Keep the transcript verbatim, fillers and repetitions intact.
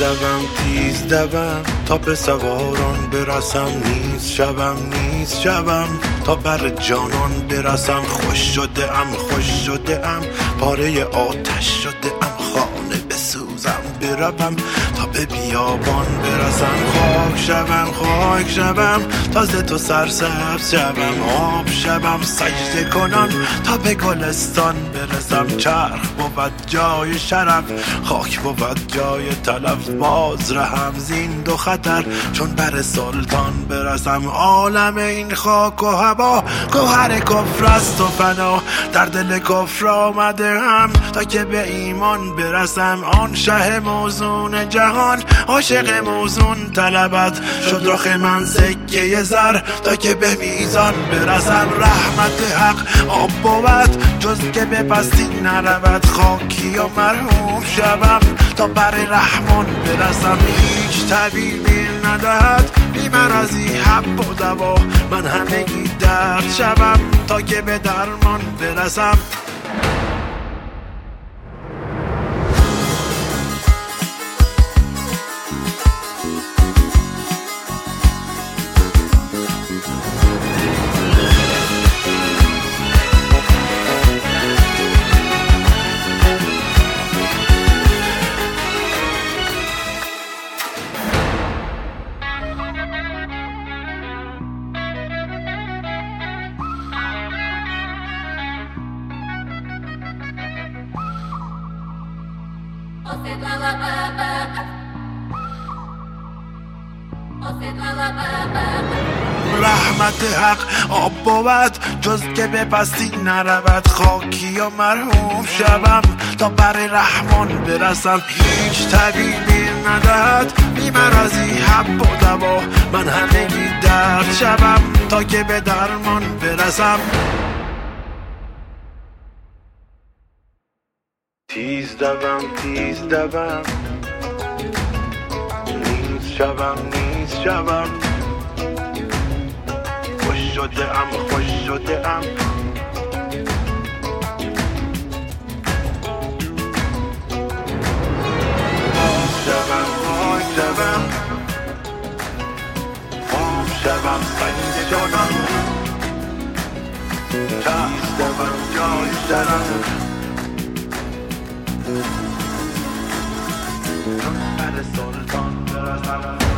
دوم تیز دوم تا به سواران برسم، نیز شوم نیز شوم تا بر جانان برسم. خوش شده ام خوش شده ام پاره آتش شده ام، خانه بسوزم بروم تا به بیابان برسم. خاک شوم خاک شوم تا ز تو سرسبز شوم، آب شوم سجده کنم تا به گلستان برسم. چرخ بود جای شرف، خاک بود جای تلف، باز رهم زین دو خطر چون بر سلطان برسم. عالم این خاک و هوا گوهر کفر است و فنا، در دل کفر آمده هم تا که به ایمان برسم. آن شه موزون جهان عاشق موزون طلبت، شد رخ من سکه زر تا که به میزان برسم. رحمت حق آب بود جز که به پستی نرود، خاکی و مرحوم شوم تا بر رحمان برسم. هیچ طبیبی ندهد بی مرضی حب و دوا، من همگی درد شوم تا که به درمان برسم. رحمت حق آب بود جز که به پستی نرود، خاکی و مرحوم شوم تا بر رحمان برسم. هیچ طبیبی ندهد بی مرضی حب و دوا، من همگی درد شوم تا که به درمان برسم. تیز دوم تیز دوم نیز شوم نیز شوم، خوش شده ام خوش شده ام آب شوم آب شوم آب شوم سنگ جانم، تیز دوم جای شرم چون بر سلطان برسم.